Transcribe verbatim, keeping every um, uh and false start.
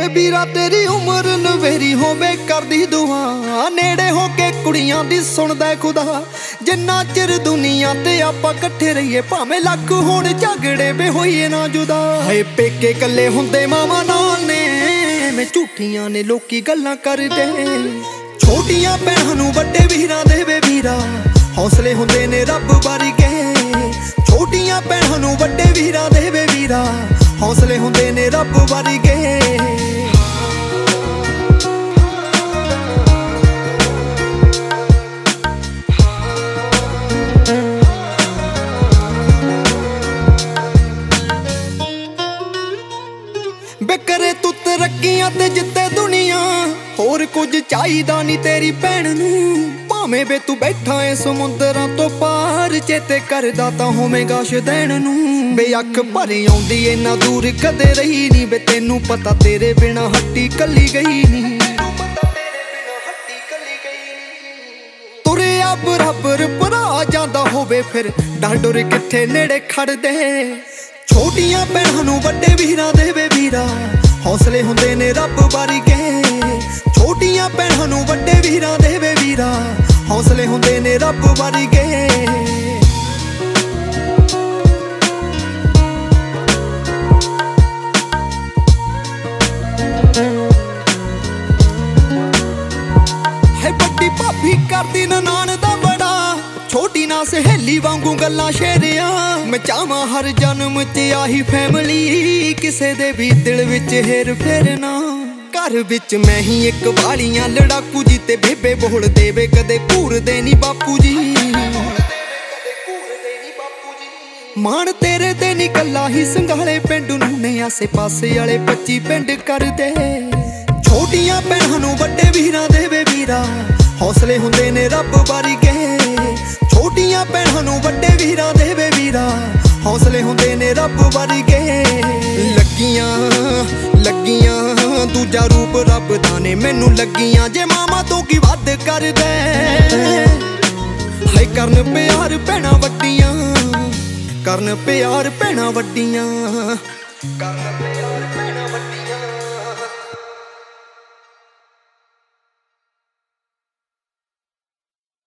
ਵੀਰਾ तेरी उम्र नवेरी होवे करदी दुआ, नेड़े हो के कुड़ियां दी सुनदा खुदा। जिन्ना चिर दुनिया ते आपां कट्ठे रहीए, भावें लख होण झगड़े वे होईए ना जुदा। हाए पेके कल्ले हुंदे मावां नाल ने, मैं झूठियां ने लोकी गल्लां करदे। छोटियां भैणां नूं वड्डे वीरां दे वे वीरा, हौसले हुंदे ने रब वर्गे। छोटियां भैणां नूं वड्डे वीरां दे वे वीरा, हौसले हुंदे ने रब वर्गे। बेकरे तू तरक्कियां ते जित्ते दुनिया, होर कुछ चाहिदा नी तेरी भैण नूं। भावें वे तू बैठा है समुंदरां तो पार, चेते करदा तां होवेगा शदैन नूं। बे अख भरी आउंदी इन्ना दूर कदे रही नी, बे तैनूं पता तेरे बिना हट्टी कल्ली गई नी। तुरिया बराबर भरा जांदा होवे फिर, डर डुर किथे नेड़े खड़दे। छोटियां भैणां नूं वड्डे वीरां दे वे वीरा, हौसले हुंदे ने रब वर्गे। छोटियां भैणां नूं वड्डे वीरां दे वे वीरा, हौसले हुंदे ने रब वर्गे। है बड्डी भाभी करदी ननान दा बड़ा, छोटी ना सहेली वांगू गल्लां शेरिया। मैं चाहवां हर जन्म च आही फैमिली, किसे दे भी दिल विच हेर फेर ना। घर विच मैं ही एक वालियां लड़ाकू जी, ते बेबे बोल देवे कदे घूरदे नी बापू जी। मान तेरे ते नी कल्ला ही संघाले पिंड नूं ने, आसे पासे आले पच्ची पिंड करदे। छोटियां भैणां नूं वड्डे वीरां दे वे वीरा, हौसले हुंदे ने रब वर्गे। छोटियां भैणां नूं वड्डे वीरां दे वे वीरा, हौसले हुंदे ने रब वर्गे। लगियां लगियां दूजा रूप रब दा ने, मैनूं लगियां जे मामा तो की वध करदे। हाय करन प्यार भैणां वड्डियां, करन प्यार भैणां वड्डियां, करन प्यार।